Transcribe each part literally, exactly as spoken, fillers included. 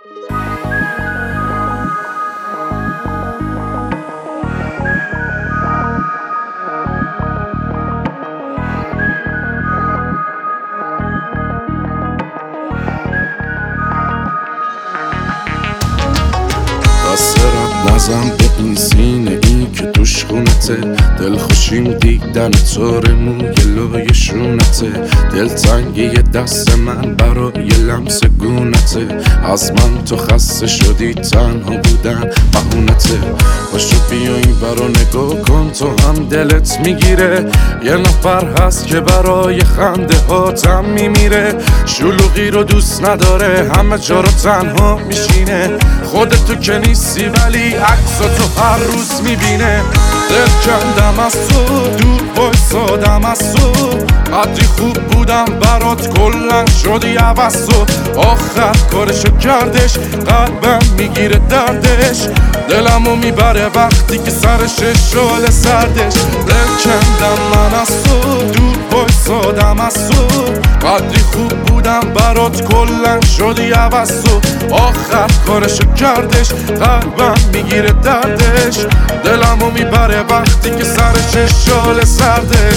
دسترت نزم به این سینه این که توش خونته، دل خوشیم دیدن تار موی لای شونته، دل تنگی دست من برای لمس گونته، از من تو خسته شدی تنها بودن بهونته، باشو بیا این برا نگاه کن تو هم دلت میگیره، یه نفر هست که برای خنده هاتم میمیره، شلوغی رو دوست نداره همه جا رو تنها میشینه، خودتو که نیستی ولی عکسا تو هر روز میبینه، دل کندم از تو دور بایستادم از تو، قدری خوب بودم برات کلن شدی عوض تو، آخر کارشو کردش قلبم میگیره دردش، دلمو میبره وقتی که سرش شال سردش، دل کندم من از تو دور بایستادم از تو، قدری خوب بودم برات کلن شدی عوض تو، آخر کارشو کردش قلبم میگیره دردش، دلمو میبره وقتی که سرش شال سردش.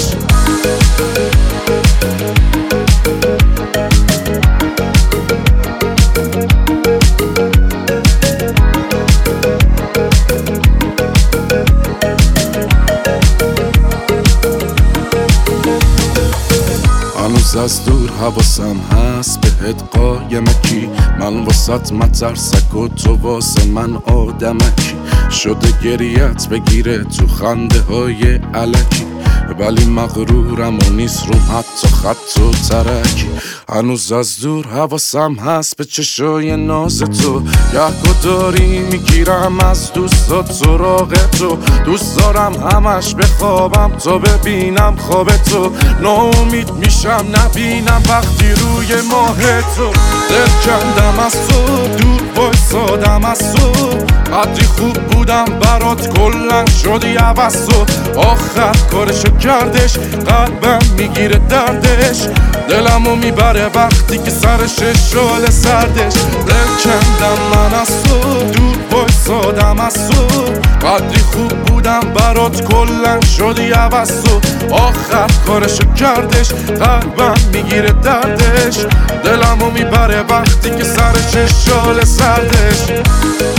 هنوز از دور حواسم هست بهت قایمکی، من واسط مترسک و تو واسه من آدمکی، شده گریت بگیره تو خنده های علکی، ولی مغرورم و نیست روم حتی خط و ترکی، هنوز از دور حواسم هست به چشای ناز تو، یه داری میگیرم از دوستات سراغ تو، دوست دارم همش بخوابم تا ببینم خواب تو، ناامید میشم نبینم وقتی روی ماه تو، دل کندم از تو دور بایستادم از تو، قدری خوب بودم برات کلن شدی عوض تو، آخر کارشو کردش قلبم میگیره دردش، دلمو میبره وقتی که سرش شال سردش، دل کندم من از تو دور بایستادم از تو، قدری خوب بودم برات کلن شدی عوض تو، آخر کارشو کردش قلبم میگیره دردش، دلمو میبره وقتی که سرش شال سردش.